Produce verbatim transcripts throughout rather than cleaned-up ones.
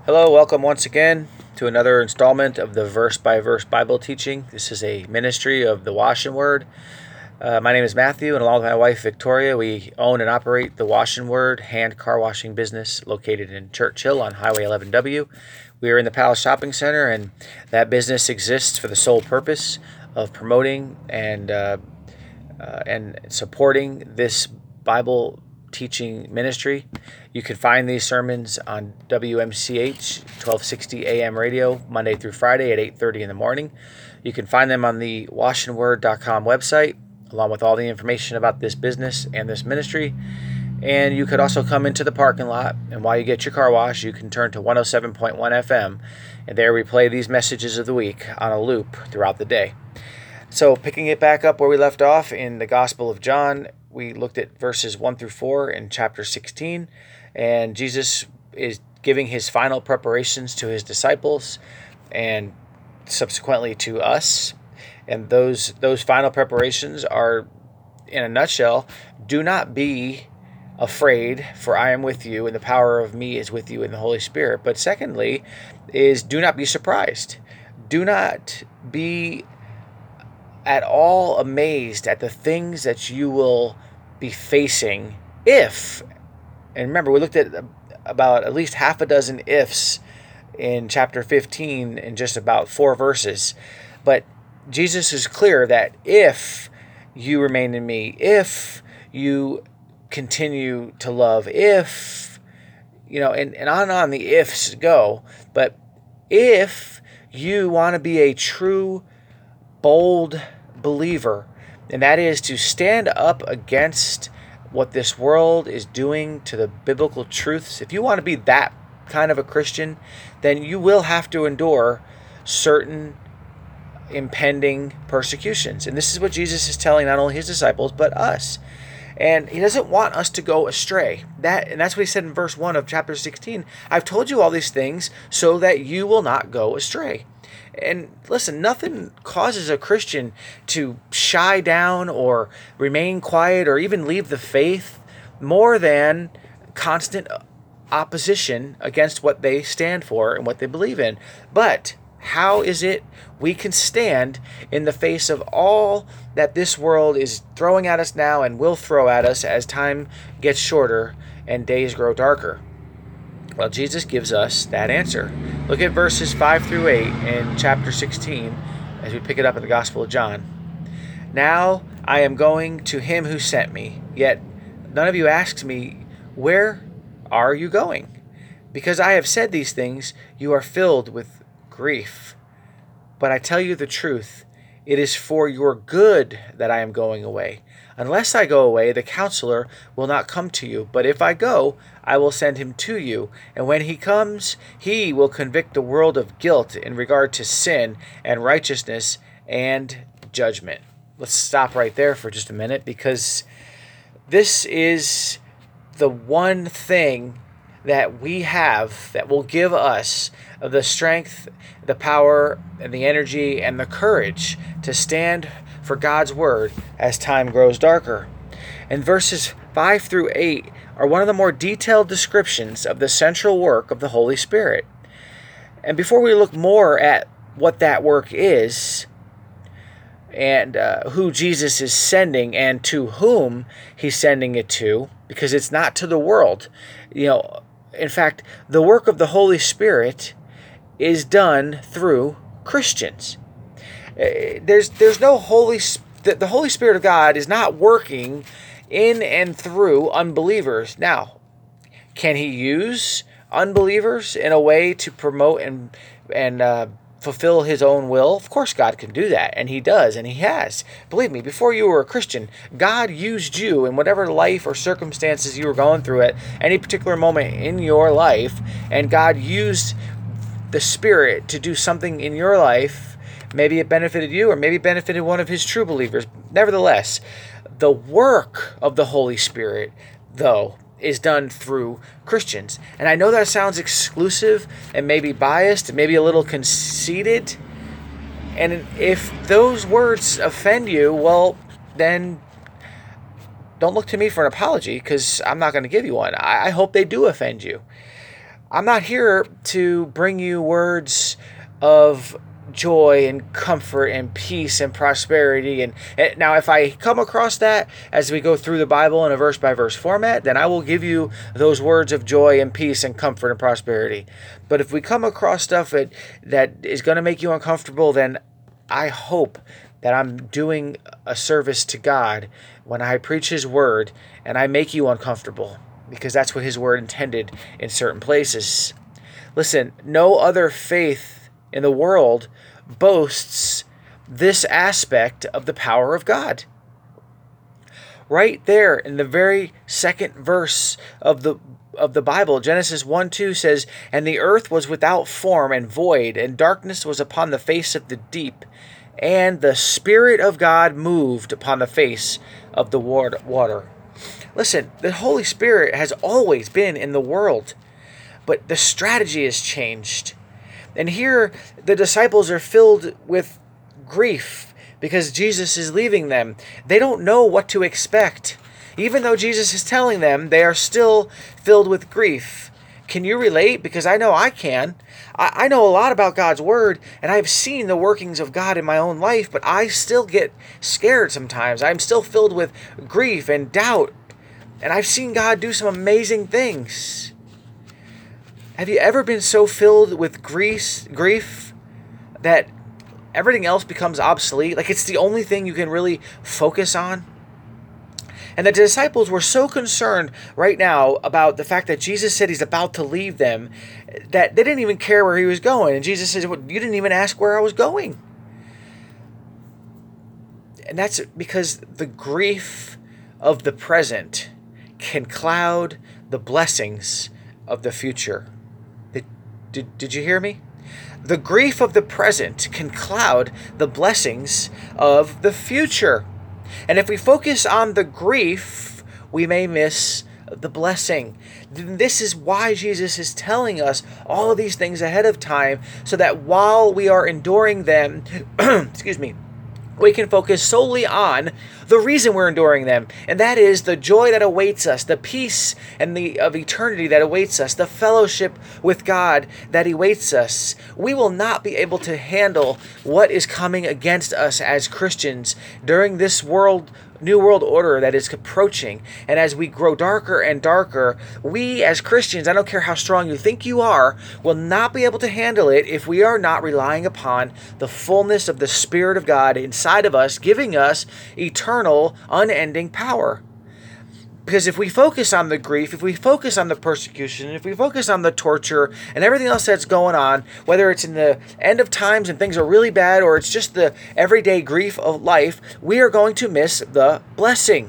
Hello, welcome once again to another installment of the Verse by Verse Bible teaching. This is a ministry of the Wash and Word. Uh, my name is Matthew, and along with my wife Victoria, we own and operate the Wash and Word hand car washing business located in Churchill on Highway eleven W. We are in the Palace Shopping Center, and that business exists for the sole purpose of promoting and uh, uh, and supporting this Bible teaching ministry. You can find these sermons on W M C H twelve sixty A M radio Monday through Friday at eight thirty in the morning. You can find them on the wash and word dot com website, along with all the information about this business and this ministry. And you could also come into the parking lot, and while you get your car wash, you can turn to one oh seven point one F M, and there we play these messages of the week on a loop throughout the day. So picking it back up where we left off in the Gospel of John, we looked at verses one through four in chapter sixteen, and Jesus is giving his final preparations to his disciples and subsequently to us. And those those final preparations are, in a nutshell, do not be afraid, for I am with you, and the power of me is with you in the Holy Spirit. But secondly is do not be surprised. Do not be at all amazed at the things that you will be facing if, and remember, we looked at about at least half a dozen ifs in chapter fifteen in just about four verses. But Jesus is clear that if you remain in me, if you continue to love, if, you know, and, and on and on the ifs go, but if you want to be a true, bold believer, and that is to stand up against what this world is doing to the biblical truths. If you want to be that kind of a Christian, then you will have to endure certain impending persecutions. And this is what Jesus is telling not only his disciples, but us. And he doesn't want us to go astray. That, and that's what he said in verse one of chapter sixteen. I've told you all these things so that you will not go astray. And listen, nothing causes a Christian to shy down or remain quiet or even leave the faith more than constant opposition against what they stand for and what they believe in. But how is it we can stand in the face of all that this world is throwing at us now and will throw at us as time gets shorter and days grow darker? Well, Jesus gives us that answer. Look at verses five through eight in chapter sixteen as we pick it up in the Gospel of John. Now I am going to him who sent me, yet none of you asks me, where are you going? Because I have said these things, you are filled with grief. But I tell you the truth, it is for your good that I am going away. Unless I go away, the counselor will not come to you. But if I go, I will send him to you. And when he comes, he will convict the world of guilt in regard to sin and righteousness and judgment. Let's stop right there for just a minute, because this is the one thing that we have that will give us the strength, the power, and the energy, and the courage to stand for God's word as time grows darker. And verses five through eight are one of the more detailed descriptions of the central work of the Holy Spirit. And before we look more at what that work is, and uh, who Jesus is sending and to whom he's sending it to, because it's not to the world. You know, in fact, the work of the Holy Spirit is done through Christians. Uh, there's there's no Holy the, the Holy Spirit of God is not working in and through unbelievers. Now, can he use unbelievers in a way to promote and and uh, fulfill his own will? Of course God can do that, and he does, and he has. Believe me, before you were a Christian, God used you in whatever life or circumstances you were going through at any particular moment in your life, and God used the Spirit to do something in your life. Maybe it benefited you, or maybe it benefited one of his true believers. Nevertheless, the work of the Holy Spirit, though, is done through Christians. And I know that sounds exclusive and maybe biased and maybe a little conceited. And if those words offend you, well, then don't look to me for an apology, because I'm not going to give you one. I hope they do offend you. I'm not here to bring you words of joy and comfort and peace and prosperity. And, and now if I come across that as we go through the Bible in a verse by verse format, then I will give you those words of joy and peace and comfort and prosperity. But if we come across stuff that, that is going to make you uncomfortable, then I hope that I'm doing a service to God when I preach His word and I make you uncomfortable, because that's what His word intended in certain places. Listen, no other faith in the world boasts this aspect of the power of God. Right there in the very second verse of the of the Bible, Genesis one two says, "And the earth was without form and void, and darkness was upon the face of the deep, and the Spirit of God moved upon the face of the water." Listen, the Holy Spirit has always been in the world, but the strategy has changed. And here the disciples are filled with grief because Jesus is leaving them. They don't know what to expect. Even though Jesus is telling them, they are still filled with grief. Can you relate? Because I know I can. I, I know a lot about God's word, and I've seen the workings of God in my own life, but I still get scared sometimes. I'm still filled with grief and doubt. And I've seen God do some amazing things. Have you ever been so filled with grief, grief that everything else becomes obsolete? Like it's the only thing you can really focus on? And the disciples were so concerned right now about the fact that Jesus said He's about to leave them that they didn't even care where He was going. And Jesus says, well, you didn't even ask where I was going. And that's because the grief of the present can cloud the blessings of the future. Did, did, did you hear me? The grief of the present can cloud the blessings of the future. And if we focus on the grief, we may miss the blessing. This is why Jesus is telling us all of these things ahead of time, so that while we are enduring them, excuse me, we can focus solely on the reason we're enduring them, and that is the joy that awaits us, the peace and the of eternity that awaits us, the fellowship with God that awaits us. We will not be able to handle what is coming against us as Christians during this world new world order that is approaching. And as we grow darker and darker, we as Christians, I don't care how strong you think you are, will not be able to handle it if we are not relying upon the fullness of the Spirit of God inside of us, giving us eternal, unending power. Because if we focus on the grief, if we focus on the persecution, if we focus on the torture and everything else that's going on, whether it's in the end of times and things are really bad, or it's just the everyday grief of life, we are going to miss the blessing.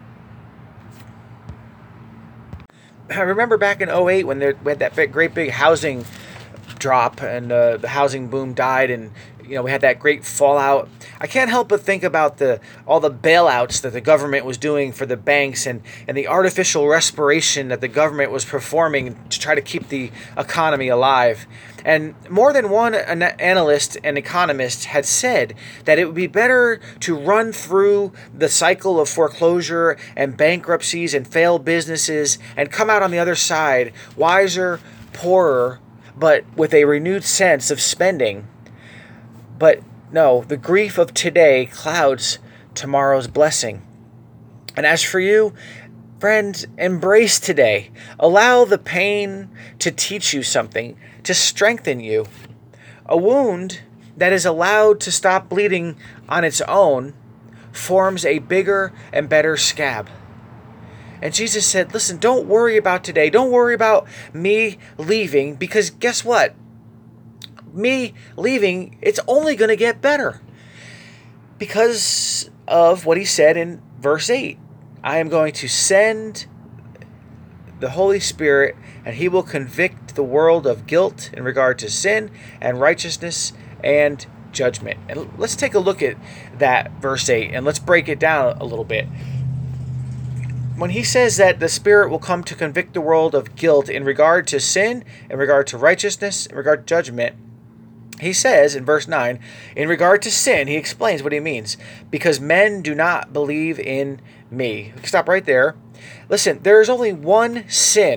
I remember back in oh eight when there, we had that big, great big housing drop and uh, the housing boom died, and you know we had that great fallout. I can't help but think about the all the bailouts that the government was doing for the banks, and, and the artificial respiration that the government was performing to try to keep the economy alive. And more than one an- analyst and economist had said that it would be better to run through the cycle of foreclosure and bankruptcies and failed businesses and come out on the other side wiser, poorer, but with a renewed sense of spending. But no, the grief of today clouds tomorrow's blessing. And as for you, friends, embrace today. Allow the pain to teach you something, to strengthen you. A wound that is allowed to stop bleeding on its own forms a bigger and better scab. And Jesus said, listen, don't worry about today. Don't worry about me leaving, because guess what? Me leaving, it's only going to get better. Because of what he said in verse eight. I am going to send the Holy Spirit, and he will convict the world of guilt in regard to sin and righteousness and judgment. And let's take a look at that verse eight, and let's break it down a little bit. When he says that the Spirit will come to convict the world of guilt in regard to sin, in regard to righteousness, in regard to judgment, he says in verse nine, in regard to sin, he explains what he means. Because men do not believe in me. We can stop right there. Listen, there is only one sin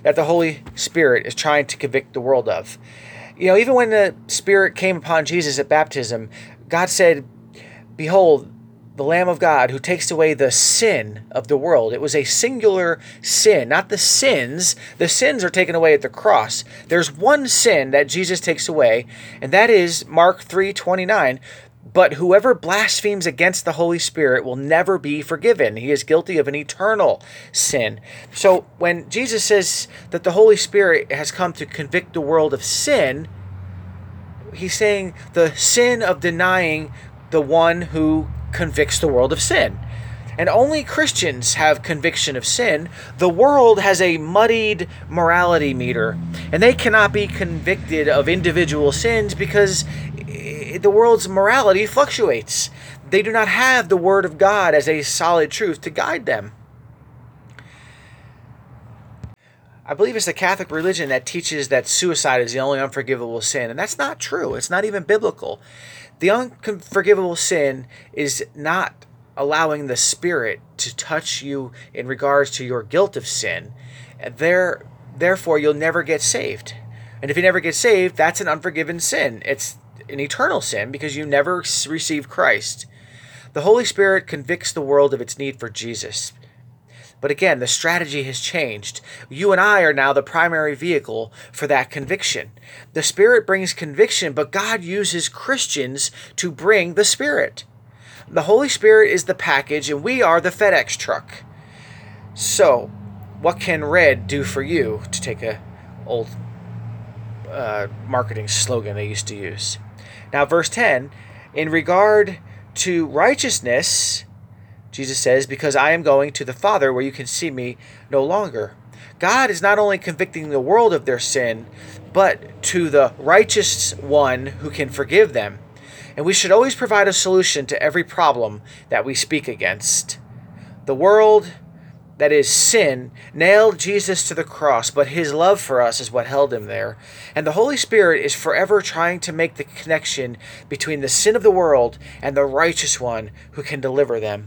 that the Holy Spirit is trying to convict the world of. You know, even when the Spirit came upon Jesus at baptism, God said, "Behold, the Lamb of God who takes away the sin of the world." It was a singular sin, not the sins. The sins are taken away at the cross. There's one sin that Jesus takes away, and that is Mark three twenty-nine. "But whoever blasphemes against the Holy Spirit will never be forgiven. He is guilty of an eternal sin." So when Jesus says that the Holy Spirit has come to convict the world of sin, he's saying the sin of denying the one who convicts the world of sin. And only Christians have conviction of sin. The world has a muddied morality meter, and they cannot be convicted of individual sins because the world's morality fluctuates. They do not have the Word of God as a solid truth to guide them. I believe it's the Catholic religion that teaches that suicide is the only unforgivable sin, and that's not true. It's not even biblical. The unforgivable sin is not allowing the Spirit to touch you in regards to your guilt of sin. There, therefore, you'll never get saved. And if you never get saved, that's an unforgiven sin. It's an eternal sin because you never received Christ. The Holy Spirit convicts the world of its need for Jesus. But again, the strategy has changed. You and I are now the primary vehicle for that conviction. The Spirit brings conviction, but God uses Christians to bring the Spirit. The Holy Spirit is the package, and we are the FedEx truck. So, what can red do for you, to take a old uh, marketing slogan they used to use? Now, verse ten, in regard to righteousness, Jesus says, "Because I am going to the Father where you can see me no longer." God is not only convicting the world of their sin, but to the righteous one who can forgive them. And we should always provide a solution to every problem that we speak against. The world, that is sin, nailed Jesus to the cross, but his love for us is what held him there. And the Holy Spirit is forever trying to make the connection between the sin of the world and the righteous one who can deliver them.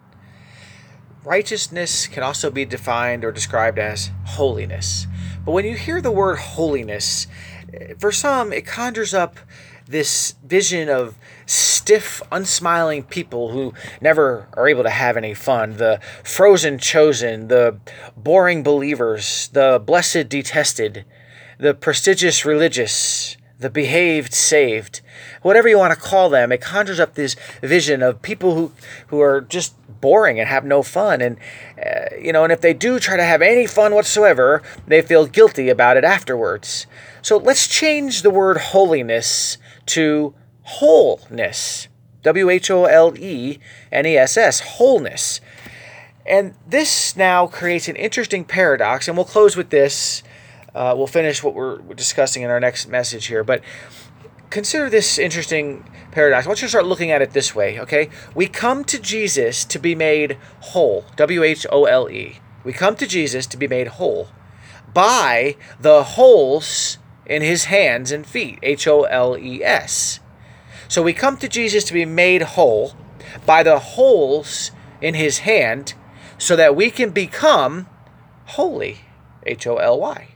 Righteousness can also be defined or described as holiness. But when you hear the word holiness, for some it conjures up this vision of stiff, unsmiling people who never are able to have any fun, the frozen chosen, the boring believers, the blessed detested, the prestigious religious, the behaved saved. Whatever you want to call them, it conjures up this vision of people who, who are just boring and have no fun. And, uh, you know, and if they do try to have any fun whatsoever, they feel guilty about it afterwards. So let's change the word holiness to wholeness. W H O L E N E S S, wholeness. And this now creates an interesting paradox, and we'll close with this. Uh, we'll finish what we're discussing in our next message here. But consider this interesting paradox. I want you to start looking at it this way, okay? We come to Jesus to be made whole, W H O L E. We come to Jesus to be made whole by the holes in his hands and feet, H O L E S. So we come to Jesus to be made whole by the holes in his hand so that we can become holy, H O L Y.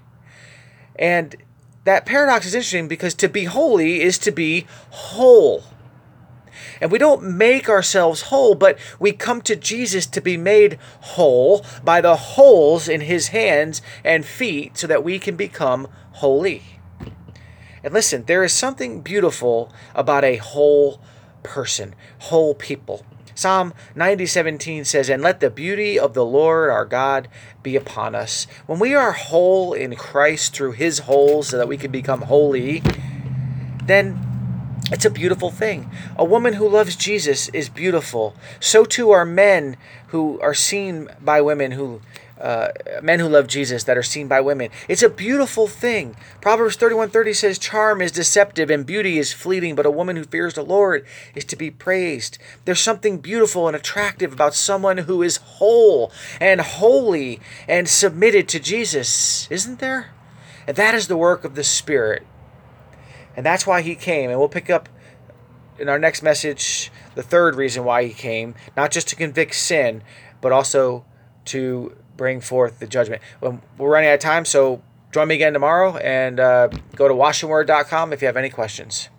And that paradox is interesting because to be holy is to be whole. And we don't make ourselves whole, but we come to Jesus to be made whole by the holes in his hands and feet so that we can become holy. And listen, there is something beautiful about a whole person, whole people. Psalm ninety seventeen says, "And let the beauty of the Lord our God be upon us." When we are whole in Christ through his holes so that we can become holy, then it's a beautiful thing. A woman who loves Jesus is beautiful. So too are men who are seen by women who Uh, men who love Jesus that are seen by women. It's a beautiful thing. Proverbs thirty-one thirty says, "Charm is deceptive and beauty is fleeting, but a woman who fears the Lord is to be praised." There's something beautiful and attractive about someone who is whole and holy and submitted to Jesus, isn't there? And that is the work of the Spirit. And that's why he came. And we'll pick up in our next message the third reason why he came, not just to convict sin, but also to bring forth the judgment. Well, we're running out of time, so join me again tomorrow, and uh, go to washingword dot com if you have any questions.